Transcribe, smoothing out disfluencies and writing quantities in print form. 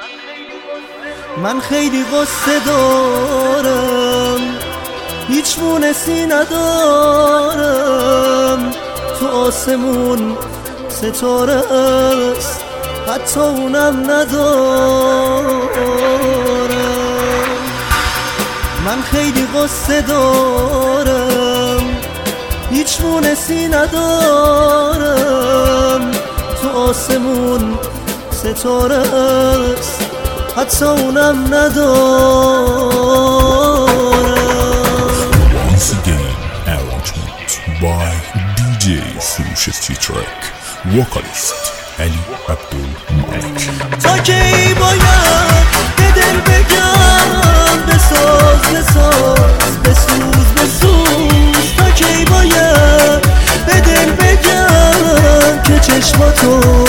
من خیلی غصه دارم، هیچ مونسی ندارم. تو آسمون ستاره است، حتی اونم ندارم. من خیلی غصه دارم، هیچ مونسی ندارم. تو آسمون ستاره است، حتی اونم ندارم. Once again, arrangement by DJ Surush Track, vocalist Ali Abdul Malik. تا کی باید به دل بگم بساز بساز، بسوز بسوز. تا کی باید به دل بگم که چشماتو